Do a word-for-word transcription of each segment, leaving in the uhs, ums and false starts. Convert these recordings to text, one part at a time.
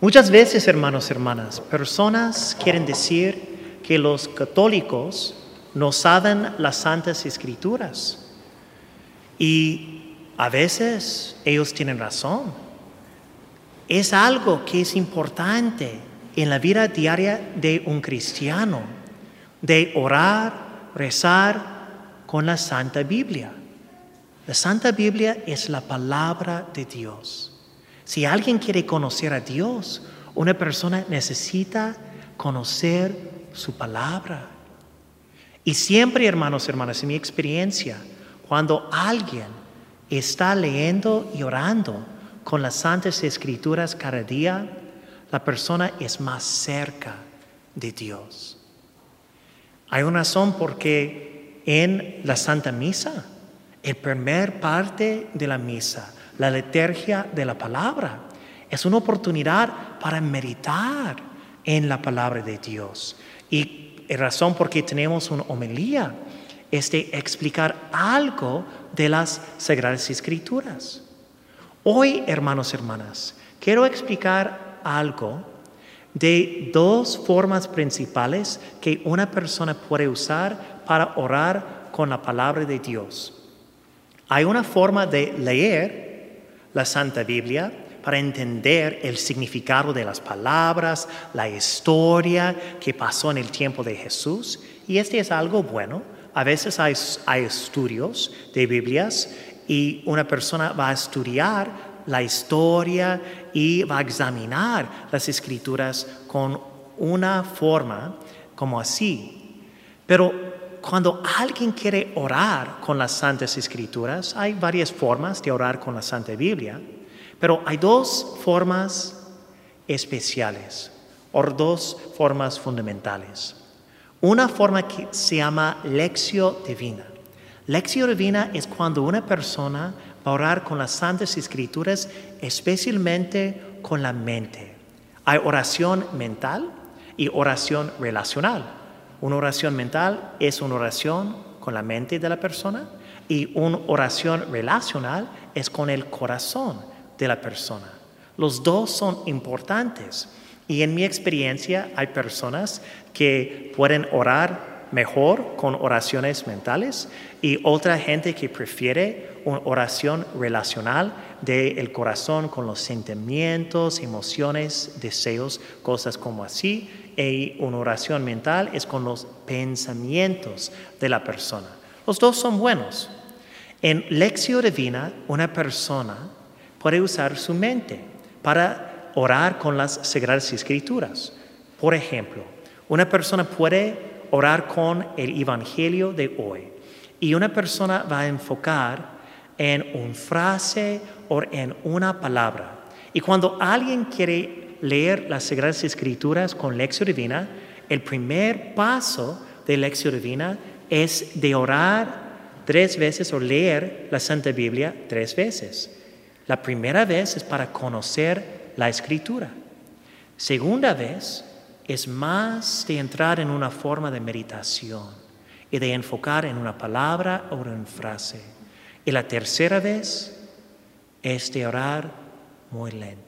Muchas veces, hermanos y hermanas, personas quieren decir que los católicos no saben las Santas Escrituras. Y a veces ellos tienen razón. Es algo que es importante en la vida diaria de un cristiano, de orar, rezar con la Santa Biblia. La Santa Biblia es la palabra de Dios. Si alguien quiere conocer a Dios, una persona necesita conocer su palabra. Y siempre, hermanos y hermanas, en mi experiencia, cuando alguien está leyendo y orando con las Santas Escrituras cada día, la persona es más cerca de Dios. Hay una razón porque en la Santa Misa, el primer parte de la misa, la liturgia de la palabra, es una oportunidad para meditar en la palabra de Dios. Y la razón por qué tenemos una homilía es de explicar algo de las Sagradas Escrituras. Hoy, hermanos y hermanas, quiero explicar algo de dos formas principales que una persona puede usar para orar con la palabra de Dios. Hay una forma de leer la Santa Biblia para entender el significado de las palabras, la historia que pasó en el tiempo de Jesús. Y este es algo bueno. A veces hay, hay estudios de Biblias y una persona va a estudiar la historia y va a examinar las Escrituras con una forma como así. Pero cuando alguien quiere orar con las Santas Escrituras, hay varias formas de orar con la Santa Biblia, pero hay dos formas especiales o dos formas fundamentales. Una forma que se llama Lectio Divina. Lectio Divina es cuando una persona va a orar con las Santas Escrituras, especialmente con la mente. Hay oración mental y oración relacional. Una oración mental es una oración con la mente de la persona y una oración relacional es con el corazón de la persona. Los dos son importantes y en mi experiencia hay personas que pueden orar mejor con oraciones mentales y otra gente que prefiere una oración relacional del corazón con los sentimientos, emociones, deseos, cosas como así. Y una oración mental es con los pensamientos de la persona. Los dos son buenos. En Lectio Divina, una persona puede usar su mente para orar con las Sagradas Escrituras. Por ejemplo, una persona puede orar con el Evangelio de hoy y una persona va a enfocar en una frase o en una palabra. Y cuando alguien quiere leer las Sagradas Escrituras con Lectio Divina, el primer paso de Lectio Divina es de orar tres veces o leer la Santa Biblia tres veces. La primera vez es para conocer la Escritura. Segunda vez es más de entrar en una forma de meditación y de enfocar en una palabra o en una frase. Y la tercera vez es de orar muy lento.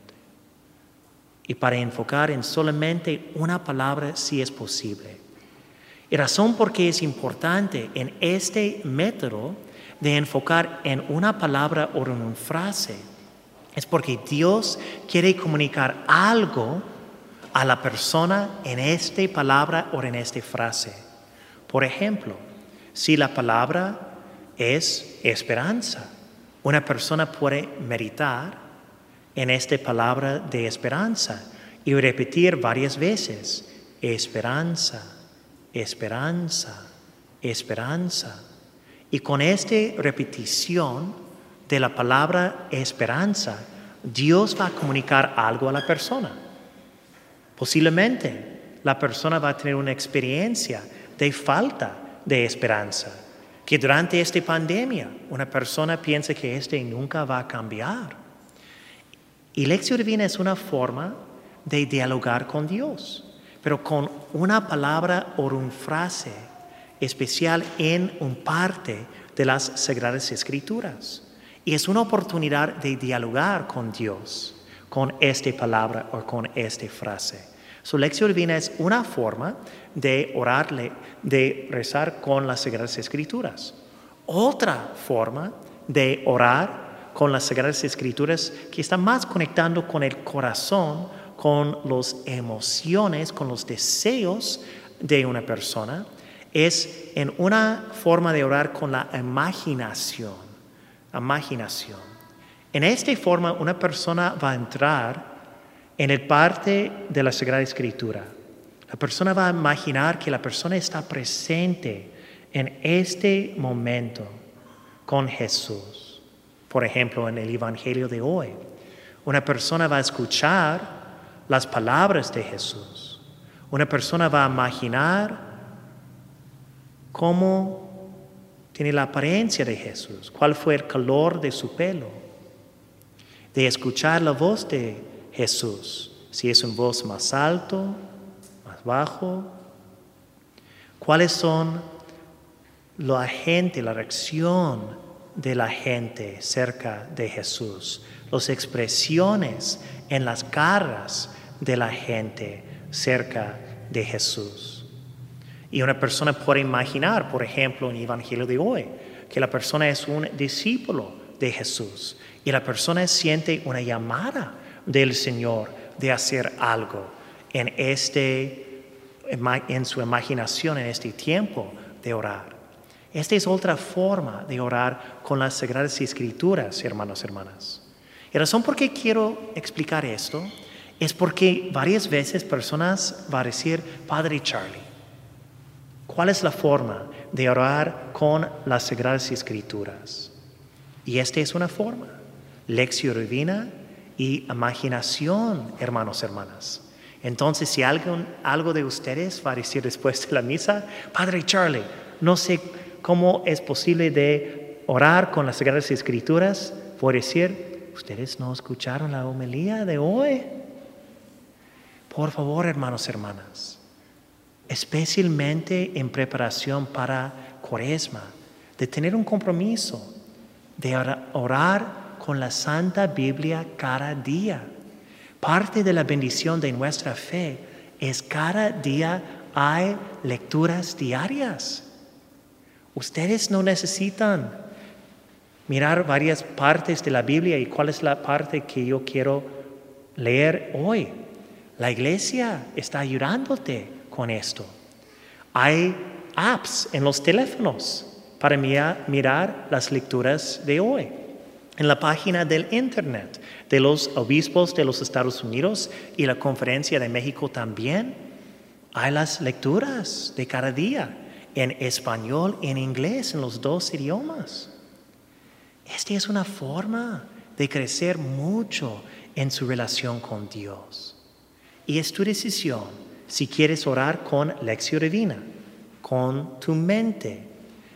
Y para enfocar en solamente una palabra si es posible. Y razón por qué es importante en este método de enfocar en una palabra o en una frase es porque Dios quiere comunicar algo a la persona en esta palabra o en esta frase. Por ejemplo, si la palabra es esperanza, una persona puede meditar en esta palabra de esperanza y repetir varias veces, esperanza, esperanza, esperanza. Y con esta repetición de la palabra esperanza, Dios va a comunicar algo a la persona. Posiblemente la persona va a tener una experiencia de falta de esperanza, que durante esta pandemia una persona piensa que este nunca va a cambiar. Y Lectio Divina es una forma de dialogar con Dios, pero con una palabra o una frase especial en una parte de las Sagradas Escrituras. Y es una oportunidad de dialogar con Dios, con esta palabra o con esta frase. Su lección divina es una forma de orarle, de rezar con las Sagradas Escrituras. Otra forma de orar con las Sagradas Escrituras que está más conectando con el corazón, con las emociones, con los deseos de una persona, es en una forma de orar con la imaginación. Imaginación. En esta forma, una persona va a entrar en el parte de la Sagrada Escritura. La persona va a imaginar que la persona está presente en este momento con Jesús. Por ejemplo, en el Evangelio de hoy, una persona va a escuchar las palabras de Jesús. Una persona va a imaginar cómo tiene la apariencia de Jesús, cuál fue el color de su pelo, de escuchar la voz de Jesús, si es una voz más alto, más bajo, cuáles son la gente, la reacción de la gente cerca de Jesús, las expresiones en las caras de la gente cerca de Jesús. Y una persona puede imaginar, por ejemplo, en el Evangelio de hoy, que la persona es un discípulo de Jesús y la persona siente una llamada del Señor de hacer algo en, este, en su imaginación, en este tiempo de orar. Esta es otra forma de orar con las Sagradas Escrituras, hermanos y hermanas. Y la razón por qué quiero explicar esto es porque varias veces personas van a decir, Padre Charlie, ¿cuál es la forma de orar con las Sagradas Escrituras? Y esta es una forma, lección divina y imaginación, hermanos y hermanas. Entonces, si algo, algo de ustedes va a decir después de la misa, Padre Charlie, no sé cómo es posible de orar con las Sagradas Escrituras, voy a decir, ¿ustedes no escucharon la homilía de hoy? Por favor, hermanos y hermanas, especialmente en preparación para Cuaresma, de tener un compromiso, de orar con la Santa Biblia cada día. Parte de la bendición de nuestra fe es cada día hay lecturas diarias. Ustedes no necesitan mirar varias partes de la Biblia y cuál es la parte que yo quiero leer hoy. La iglesia está ayudándote con esto. Hay apps en los teléfonos para mirar, mirar las lecturas de hoy. En la página del Internet de los obispos de los Estados Unidos y la Conferencia de México también hay las lecturas de cada día en español y en inglés, en los dos idiomas. Esta es una forma de crecer mucho en su relación con Dios. Y es tu decisión si quieres orar con lección divina, con tu mente,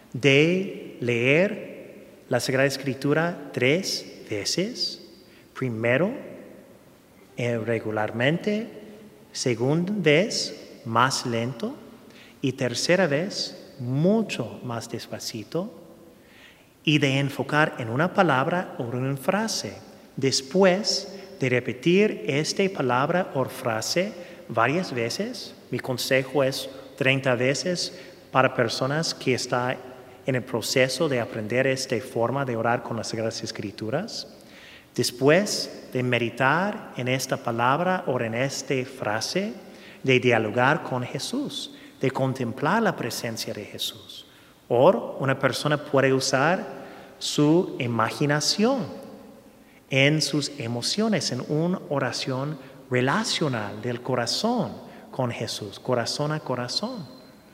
de leer la Sagrada Escritura tres veces, primero eh, regularmente, segunda vez más lento y tercera vez mucho más despacito, y de enfocar en una palabra o en una frase. Después de repetir esta palabra o frase varias veces, mi consejo es treinta veces para personas que están en el proceso de aprender esta forma de orar con las Sagradas Escrituras. Después de meditar en esta palabra o en esta frase, de dialogar con Jesús, de contemplar la presencia de Jesús. O una persona puede usar su imaginación en sus emociones, en una oración relacional del corazón con Jesús, corazón a corazón.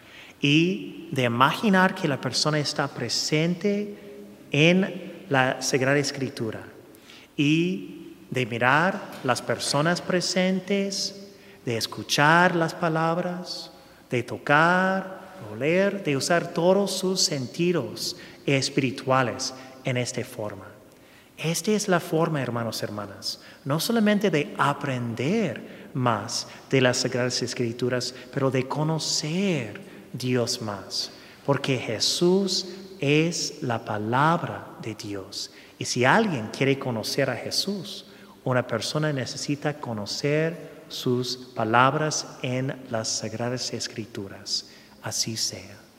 Y de imaginar que la persona está presente en la Sagrada Escritura. Y de mirar las personas presentes, de escuchar las palabras, de tocar, oler, de usar todos sus sentidos espirituales en esta forma. Esta es la forma, hermanos y hermanas, no solamente de aprender más de las Sagradas Escrituras, pero de conocer Dios más, porque Jesús es la palabra de Dios. Y si alguien quiere conocer a Jesús, una persona necesita conocer sus palabras en las Sagradas Escrituras. Así sea.